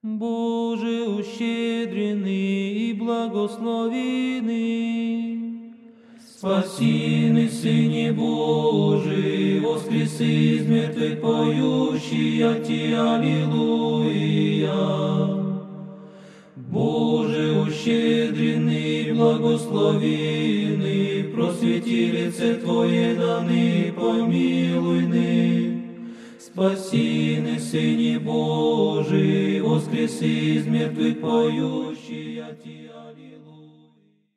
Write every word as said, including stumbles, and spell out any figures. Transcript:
Боже, ущедренный и благословенный, спаси, Сыне Божий, воскреси из мертвых поющий о Ти, аллилуйя. Боже, ущедренный и благословенный, просвети лице Твое, даны, помилуй ны. Спаси, Сыне Божий, воскреси из мертвых поющий о Ти.